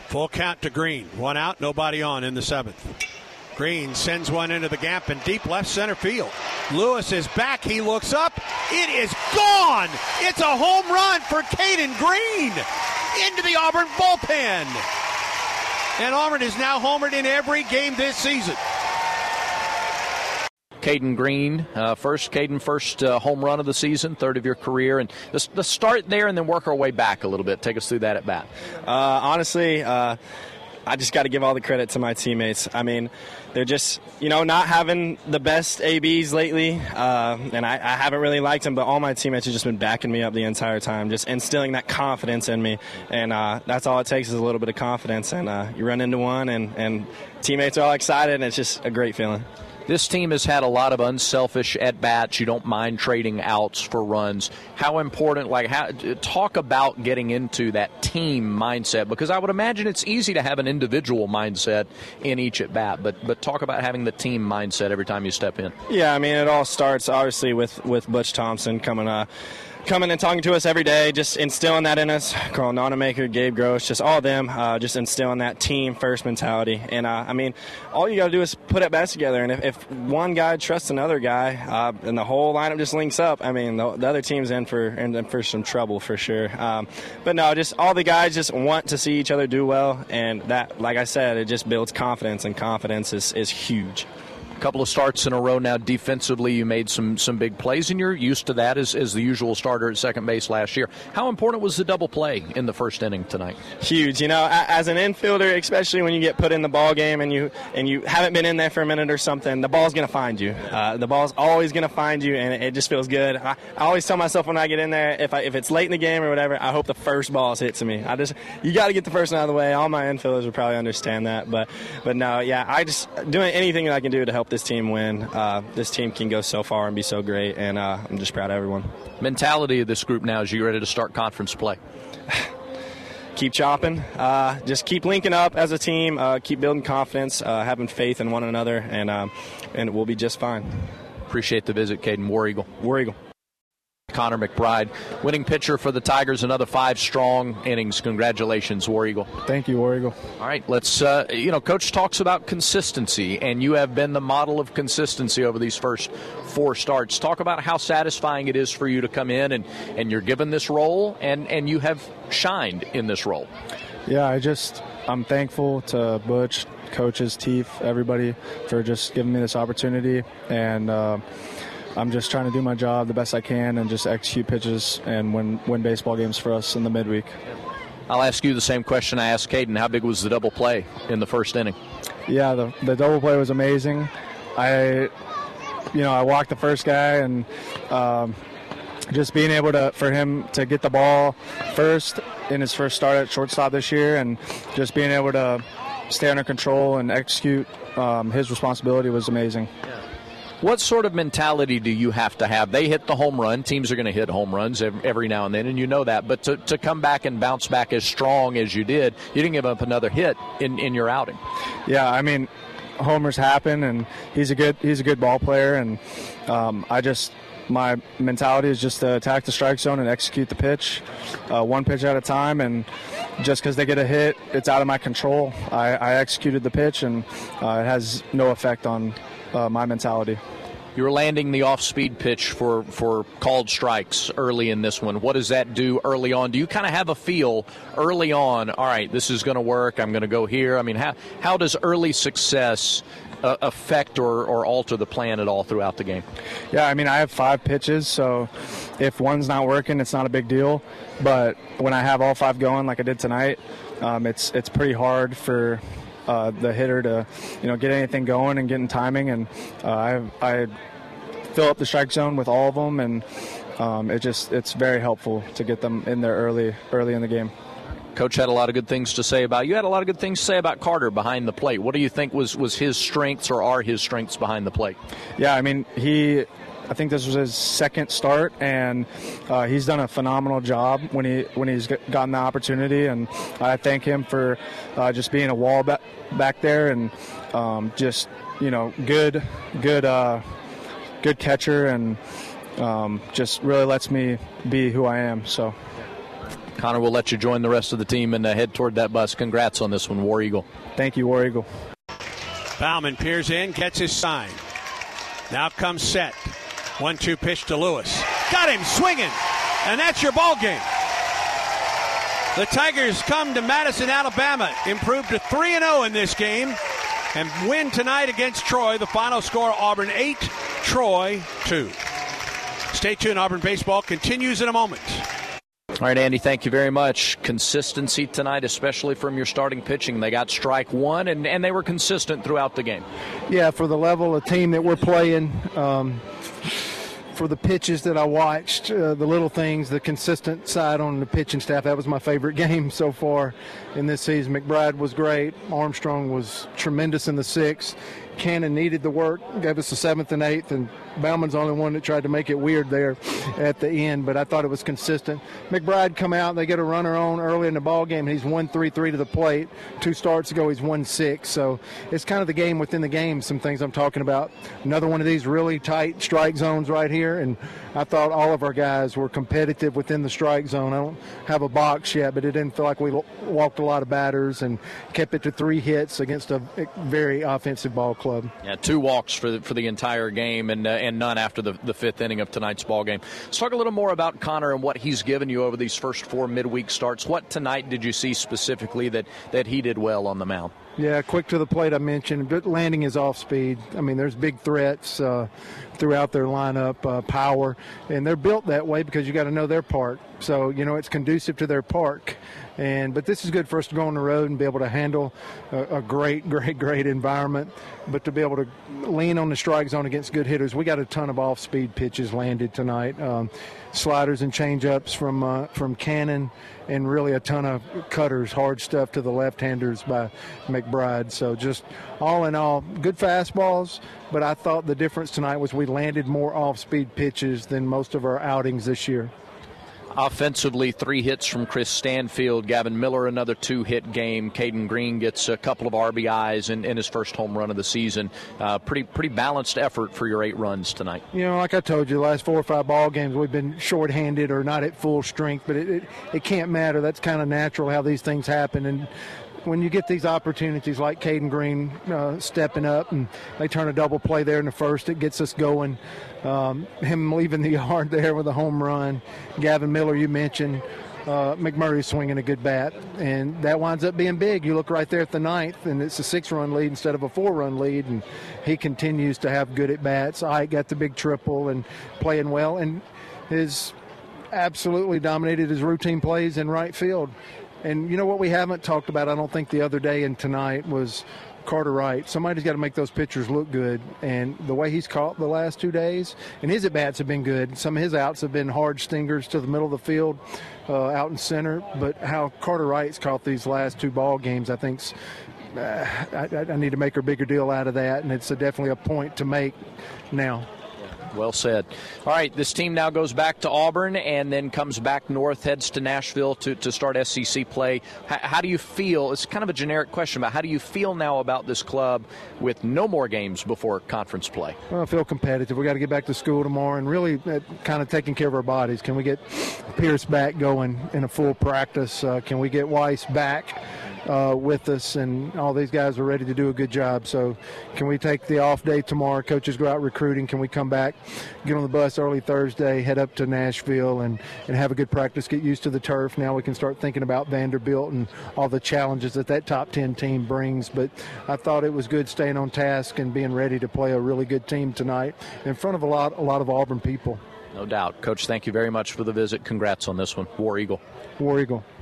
Full count to Green. One out, nobody on in the seventh. Green sends one into the gap in deep left center field. Lewis is back. He looks up. It is gone. It's a home run for Caden Green into the Auburn bullpen. And Auburn is now homered in every game this season. Caden Green, first home run of the season, third of your career. And let's start there and then work our way back a little bit. Take us through that at bat. Honestly, I just got to give all the credit to my teammates. I mean, they're just, not having the best ABs lately, and I haven't really liked them, but all my teammates have just been backing me up the entire time, just instilling that confidence in me, and that's all it takes is a little bit of confidence, and you run into one, and teammates are all excited, and it's just a great feeling. This team has had a lot of unselfish at-bats. You don't mind trading outs for runs. How important, talk about getting into that team mindset, because I would imagine it's easy to have an individual mindset in each at-bat, but talk about having the team mindset every time you step in. Yeah, I mean, it all starts, obviously, with Butch Thompson coming and talking to us every day, just instilling that in us. Carl Nonamaker, Gabe Gross, just all of them, just instilling that team-first mentality. And, I mean, all you got to do is put at-bats together. And if one guy trusts another guy and the whole lineup just links up, I mean, the other team's in for some trouble for sure. But, no, just all the guys just want to see each other do well. And that, like I said, it just builds confidence, and confidence is huge. Couple of starts in a row now defensively. You made some big plays, and you're used to that as the usual starter at second base last year. How important was the double play in the first inning tonight? Huge. As an infielder, especially when you get put in the ball game and you haven't been in there for a minute or something, the ball's going to find you. The ball's always going to find you, and it just feels good. I always tell myself when I get in there, if it's late in the game or whatever, I hope the first ball hits to me. You got to get the first one out of the way. All my infielders would probably understand that, but no, yeah, I just doing anything that I can do to help this team win. This team can go so far and be so great, and I'm just proud of everyone. Mentality of this group now, is you ready to start conference play? Keep chopping, just keep linking up as a team, keep building confidence, having faith in one another, and we'll be just fine. Appreciate the visit, Caden. War Eagle. War Eagle. Connor McBride, winning pitcher for the Tigers, another 5 strong innings. Congratulations, War Eagle. Thank you, War Eagle. All right, let's, Coach talks about consistency, and you have been the model of consistency over these first 4 starts. Talk about how satisfying it is for you to come in and you're given this role, and you have shined in this role. Yeah, I'm thankful to Butch, coaches, Teef, everybody for just giving me this opportunity, and I'm just trying to do my job the best I can and just execute pitches and win baseball games for us in the midweek. I'll ask you the same question I asked Caden. How big was the double play in the first inning? Yeah, the double play was amazing. I walked the first guy, and just being able for him to get the ball first in his first start at shortstop this year, and just being able to stay under control and execute his responsibility was amazing. What sort of mentality do you have to have? They hit the home run. Teams are going to hit home runs every now and then, and you know that. But to come back and bounce back as strong as you did, you didn't give up another hit in your outing. Yeah, I mean, homers happen, and he's a good ball player, and my mentality is just to attack the strike zone and execute the pitch, one pitch at a time, and just because they get a hit, it's out of my control. I executed the pitch, and it has no effect on my mentality. You were landing the off-speed pitch for called strikes early in this one. What does that do early on? Do you kind of have a feel early on, all right, this is going to work, I'm going to go here? I mean, how does early success affect or alter the plan at all throughout the game? Yeah, I mean, I have 5 pitches, so if one's not working, it's not a big deal. But when I have all 5 going like I did tonight, it's pretty hard for the hitter to get anything going and get in timing, and I fill up the strike zone with all of them, and it's very helpful to get them in there early in the game. Coach had a lot of good things to say about you. Had a lot of good things to say about Carter behind the plate. What do you think was his strengths or are his strengths behind the plate? Yeah, I mean, I think this was his second start, and he's done a phenomenal job when he's gotten the opportunity, and I thank him for just being a wall back there, and just good catcher, and just really lets me be who I am. So. Connor, we'll let you join the rest of the team and head toward that bus. Congrats on this one, War Eagle. Thank you, War Eagle. Bauman peers in, gets his sign. Now comes set. 1-2 pitch to Lewis. Got him swinging, and that's your ball game. The Tigers come to Madison, Alabama, improved to 3-0 in this game, and win tonight against Troy. The final score, Auburn 8, Troy 2. Stay tuned. Auburn baseball continues in a moment. All right, Andy, thank you very much. Consistency tonight, especially from your starting pitching. They got strike one, and they were consistent throughout the game. Yeah, for the level of team that we're playing, for the pitches that I watched, the little things, the consistent side on the pitching staff, that was my favorite game so far in this season. McBride was great. Armstrong was tremendous in the sixth. Cannon needed the work, gave us the seventh and eighth, and Bauman's the only one that tried to make it weird there at the end, but I thought it was consistent. McBride come out, they get a runner on early in the ball game, and he's 1-3-3 to the plate. 2 starts ago, he's 1-6, so it's kind of the game within the game, some things I'm talking about. Another one of these really tight strike zones right here, and I thought all of our guys were competitive within the strike zone. I don't have a box yet, but it didn't feel like we walked a lot of batters and kept it to 3 hits against a very offensive ball club. Yeah, 2 walks for the entire game, and none after the fifth inning of tonight's ball game. Let's talk a little more about Connor and what he's given you over these first 4 midweek starts. What tonight did you see specifically that he did well on the mound? Yeah, quick to the plate I mentioned, but landing is off speed. I mean, there's big threats throughout their lineup, power, and they're built that way because you got to know their park. So, it's conducive to their park. But this is good for us to go on the road and be able to handle a great environment. But to be able to lean on the strike zone against good hitters, we got a ton of off-speed pitches landed tonight. Sliders and change-ups from Cannon, and really a ton of cutters, hard stuff to the left-handers by McBride. So just all in all, good fastballs. But I thought the difference tonight was we landed more off-speed pitches than most of our outings this year. Offensively, 3 hits from Chris Stanfield. Gavin Miller, another 2-hit game. Caden Green gets a couple of RBIs in his first home run of the season. Pretty balanced effort for your 8 runs tonight. Like I told you, the last 4 or 5 ball games we've been shorthanded or not at full strength, but it can't matter. That's kind of natural how these things happen. And when you get these opportunities like Caden Green stepping up and they turn a double play there in the first, it gets us going. Him leaving the yard there with a home run. Gavin Miller, you mentioned. McMurray swinging a good bat, and that winds up being big. You look right there at the 9th, and it's a 6-run lead instead of a 4-run lead, and he continues to have good at-bats. Ike got the big triple and playing well, and has absolutely dominated his routine plays in right field. And what we haven't talked about, I don't think, the other day and tonight was Carter Wright. Somebody's got to make those pitchers look good, and the way he's caught the last 2 days, and his at-bats have been good. Some of his outs have been hard stingers to the middle of the field, out in center, but how Carter Wright's caught these last 2 ball games, I think I need to make a bigger deal out of that, and it's definitely a point to make now. Well said. All right, this team now goes back to Auburn and then comes back north, heads to Nashville to start SEC play. How do you feel? It's kind of a generic question, but how do you feel now about this club with no more games before conference play? Well, I feel competitive. We got to get back to school tomorrow and really kind of taking care of our bodies. Can we get Pierce back going in a full practice? Can we get Weiss back with us? And all these guys are ready to do a good job. So can we take the off day tomorrow? Coaches go out recruiting. Can we come back, get on the bus early Thursday, head up to Nashville and have a good practice, get used to the turf? Now we can start thinking about Vanderbilt and all the challenges that top 10 team brings. But I thought it was good staying on task and being ready to play a really good team tonight in front of a lot of Auburn people. No doubt. Coach, thank you very much for the visit. Congrats on this one. War Eagle. War Eagle.